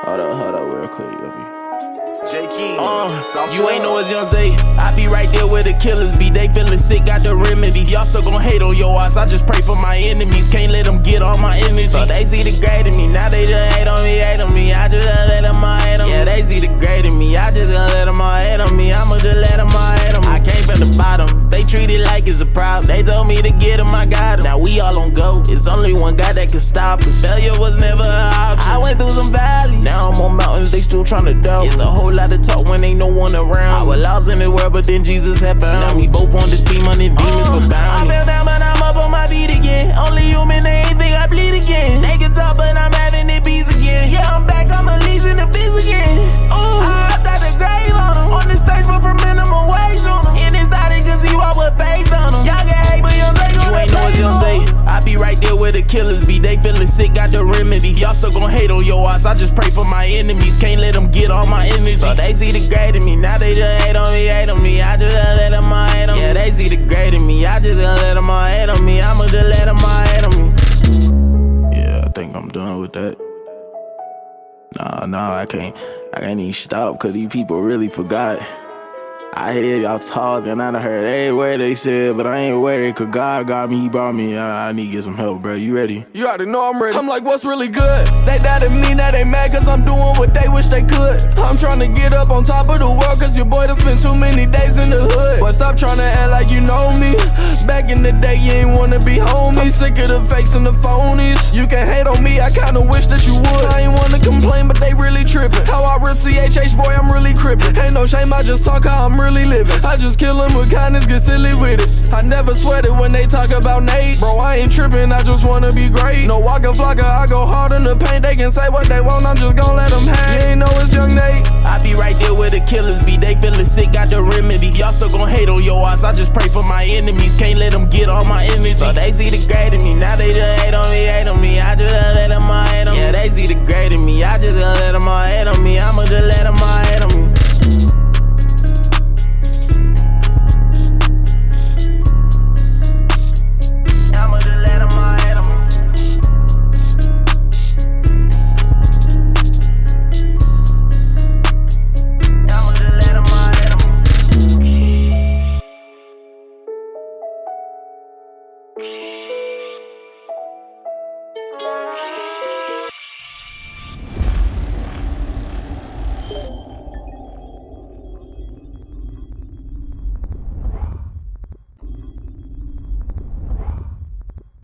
Hold up real quick, J. King, you ain't know it's Young Zay. I be right there where the killers be. They feeling sick, got the remedy. Y'all still gon' hate on your ass. I just pray for my enemies. Can't let them get all my energy. So they see the great in me. Now they just hate on me, I just let them all hate on me. Yeah, they see the great in me. I just let them all hate on me. I'ma just let them all hate on me. I came from the bottom. They treat it like it's a problem. They told me to get them, I got them. Now we all on go. It's only one guy that can stop us. Failure was never an option. I went through some valleys. Now I'm on mountains, they still tryna doubt. It's a whole lot of talk when ain't no one around. I was lost in the world, but then Jesus had found. Now we both on the team, on the demons for bounty. I fell down, but I'm up on my feet again. Only human, they ain't think I bleed again. They can talk, but I'm having it beats again. Yeah, I'm back, I'm unleashing the beats again. Ooh, I hopped out the grave on them. On the stage, but for minimum wage on them. And it started cause he walked with faith on them. Y'all can hate, but Young Zay gon' you ain't know what Young Zay. I be right there where the killers be. They feeling sick, got the remedy. Y'all still gon' hate on your ass. I just pray for my enemies. Can't let them get all my energy. So they see the great in me. Now they just hate on me, I just let them all hate on me. Yeah, they see the great in me. I just let them all hate on me. I'ma just let them all hate on me. Yeah, I think I'm done with that. Nah, I can't even stop cause these people really forgot. I hear y'all talking, I done heard every word they said, but I ain't worried, cause God got me, he brought me. I need to get some help, bro. You ready? You already know I'm ready. I'm like, what's really good? They doubted me, now they mad cause I'm doing what they wish they could. I'm trying to get up on top of the world cause your boy done spent too many days in the hood. But stop trying to act like you know me. Back in the day, you ain't wanna be homie. I'm sick of the fakes and the phonies. You can hate on me, I kinda wish that you would. I ain't wanna complain, but they really trippin'. How I rip CHH, boy, I'm really crippin'. Ain't no shame, I just talk how I'm really living. I just kill them with kindness, get silly with it. I never sweat it when they talk about Nate. Bro, I ain't trippin', I just wanna be great. No Waka Flocka, I go hard in the paint. They can say what they want, I'm just gon' let them hang. You ain't know it's Young Nate. I be right there where the killers be. They feeling sick, got the remedy. Y'all still gon' hate on your ass. I just pray for my enemies. Can't let them get all my energy. So they see the great in me. Now they just